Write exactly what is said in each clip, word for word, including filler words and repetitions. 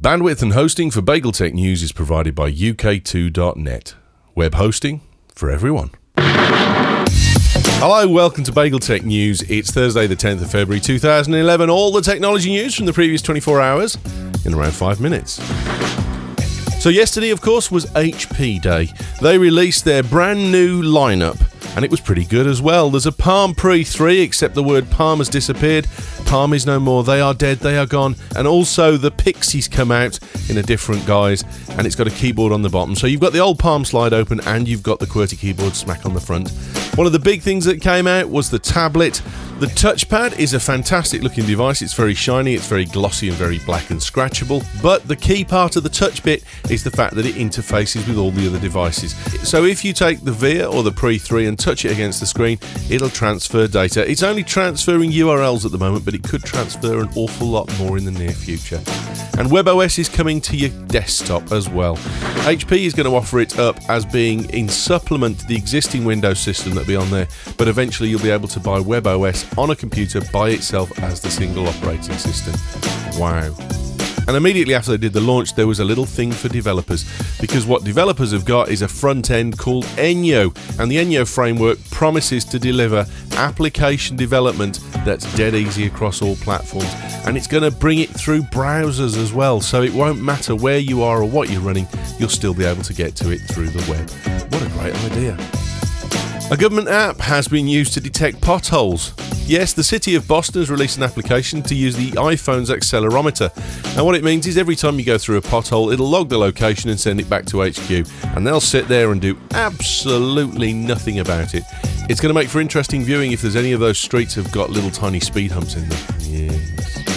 Bandwidth and hosting for BagelTech News is provided by U K two dot net. Web hosting for everyone. Hello, welcome to BagelTech News. It's Thursday the tenth of February two thousand eleven. All the technology news from the previous twenty-four hours in around five minutes. So yesterday, of course, was H P Day. They released their brand new lineup, and it was pretty good as well. There's a Palm Pre three, except the word Palm has disappeared. Palm is no more. They are dead. They are gone. And also the Pixies come out in a different guise, and it's got a keyboard on the bottom. So you've got the old Palm slide open, and you've got the QWERTY keyboard smack on the front. One of the big things that came out was the tablet. The touchpad is a fantastic looking device. It's very shiny, it's very glossy and very black and scratchable. But the key part of the touch bit is the fact that it interfaces with all the other devices. So if you take the Via or the Pre three and touch it against the screen, it'll transfer data. It's only transferring U R Ls at the moment, but it could transfer an awful lot more in the near future. And WebOS is coming to your desktop as well. H P is going to offer it up as being in supplement to the existing Windows system that'll be on there, but eventually you'll be able to buy WebOS on a computer by itself as the single operating system. Wow. And immediately after they did the launch, there was a little thing for developers, because what developers have got is a front end called Enyo, and the Enyo framework promises to deliver application development that's dead easy across all platforms, and it's going to bring it through browsers as well, so it won't matter where you are or what you're running, you'll still be able to get to it through the web. What a great idea. A government app has been used to detect potholes. Yes, the City of Boston has released an application to use the iPhone's accelerometer. And what it means is every time you go through a pothole, it'll log the location and send it back to H Q. And they'll sit there and do absolutely nothing about it. It's going to make for interesting viewing if there's any of those streets have got little tiny speed humps in them. Yes.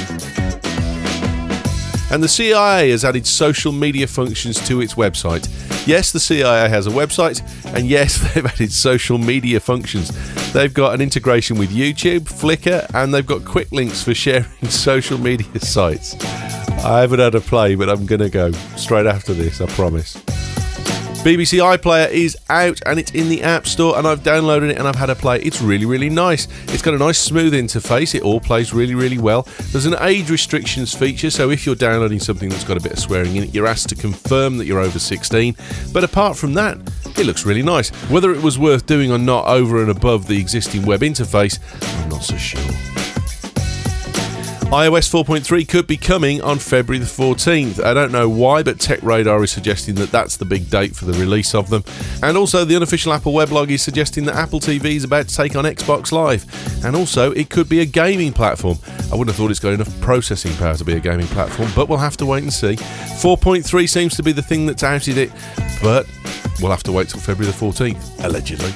And the C I A has added social media functions to its website. Yes, the C I A has a website, and yes, they've added social media functions. They've got an integration with YouTube, Flickr, and they've got quick links for sharing social media sites. I haven't had a play, but I'm going to go straight after this, I promise. B B C iPlayer is out and it's in the App Store, and I've downloaded it and I've had a play. It's really, really nice. It's got a nice smooth interface. It all plays really, really well. There's an age restrictions feature, so if you're downloading something that's got a bit of swearing in it, you're asked to confirm that you're over sixteen. But apart from that, it looks really nice. Whether it was worth doing or not over and above the existing web interface, I'm not so sure. iOS four point three could be coming on February the fourteenth. I don't know why, but TechRadar is suggesting that that's the big date for the release of them. And also, the unofficial Apple weblog is suggesting that Apple T V is about to take on Xbox Live. And also, it could be a gaming platform. I wouldn't have thought it's got enough processing power to be a gaming platform, but we'll have to wait and see. four point three seems to be the thing that's outed it, but we'll have to wait till February the fourteenth, allegedly.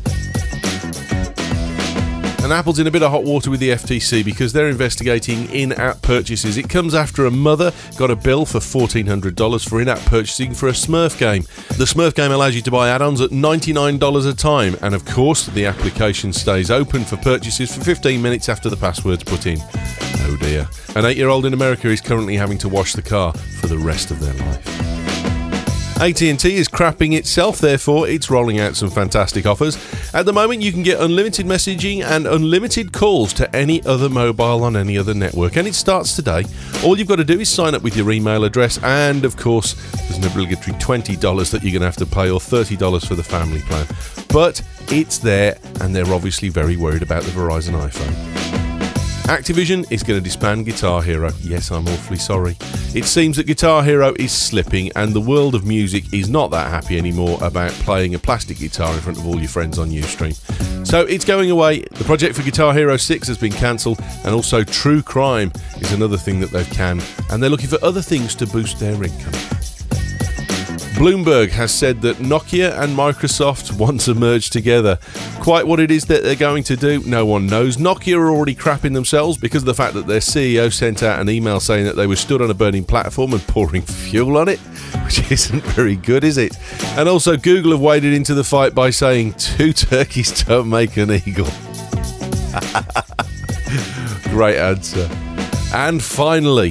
And Apple's in a bit of hot water with the F T C because they're investigating in-app purchases. It comes after a mother got a bill for fourteen hundred dollars for in-app purchasing for a Smurf game. The Smurf game allows you to buy add-ons at ninety-nine dollars a time, and of course the application stays open for purchases for fifteen minutes after the password's put in. Oh dear. An eight-year-old in America is currently having to wash the car for the rest of their life. A T and T is crapping itself, therefore it's rolling out some fantastic offers. At the moment you can get unlimited messaging and unlimited calls to any other mobile on any other network, and it starts today. All you've got to do is sign up with your email address, and of course there's an obligatory twenty dollars that you're going to have to pay, or thirty dollars for the family plan. But it's there, and they're obviously very worried about the Verizon iPhone. Activision is going to disband Guitar Hero. Yes, I'm awfully sorry. It seems that Guitar Hero is slipping, and the world of music is not that happy anymore about playing a plastic guitar in front of all your friends on Ustream. So it's going away. The project for Guitar Hero six has been cancelled, and also True Crime is another thing that they've canned, and they're looking for other things to boost their income. Bloomberg has said that Nokia and Microsoft want to merge together. Quite what it is that they're going to do, no one knows. Nokia are already crapping themselves because of the fact that their C E O sent out an email saying that they were stood on a burning platform and pouring fuel on it, which isn't very good, is it? And also, Google have waded into the fight by saying two turkeys don't make an eagle. Great answer. And finally,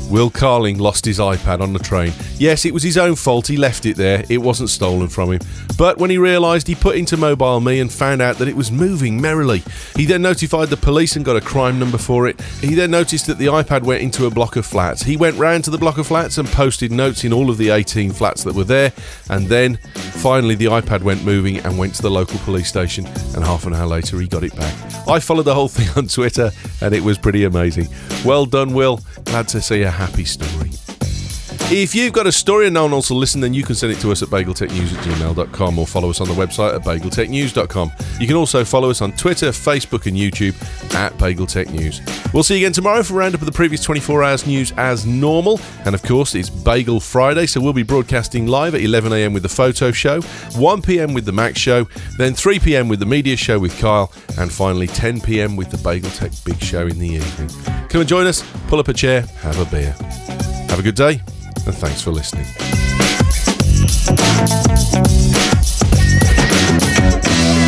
Will Carling lost his iPad on the train. Yes, it was his own fault, he left it there, it wasn't stolen from him. But when he realised, he put into Mobile Me and found out that it was moving merrily. He then notified the police and got a crime number for it. He then noticed that the iPad went into a block of flats. He went round to the block of flats and posted notes in all of the eighteen flats that were there, and then finally the iPad went moving and went to the local police station, and half an hour later he got it back. I followed the whole thing on Twitter and it was pretty amazing. Well done, Will. Glad to see a happy story. If you've got a story and no one else will listen, then you can send it to us at bageltechnews at gmail dot com or follow us on the website at bageltechnews dot com. You can also follow us on Twitter, Facebook and YouTube at BagelTechNews. We'll see you again tomorrow for a roundup of the previous twenty-four hours news as normal. And of course, it's Bagel Friday, so we'll be broadcasting live at eleven a.m. with the Photo Show, one p.m. with the Mac Show, then three p.m. with the Media Show with Kyle, and finally ten p.m. with the Bagel Tech Big Show in the evening. Come and join us, pull up a chair, have a beer. Have a good day, and thanks for listening. We'll be right back.